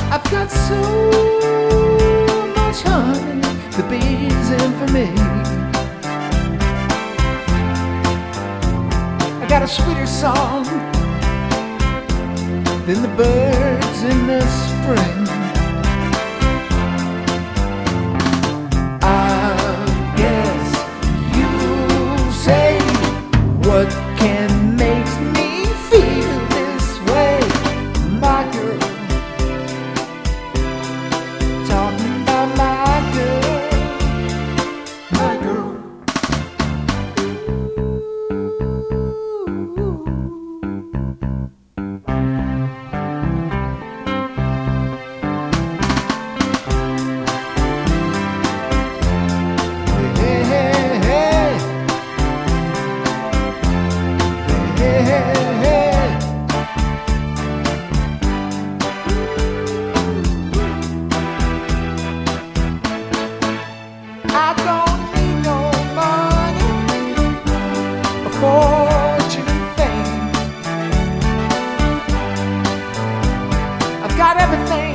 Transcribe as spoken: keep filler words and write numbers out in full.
I've got so much honey, the bees in for me. I got a sweeter song than the birds in the spring. I guess you'll say, what can make me feel this way? My girl, talking about my girl, my girl. Hey, hey, hey. Hey, hey, hey. I don't need no money, a fortune and fame. I've got everything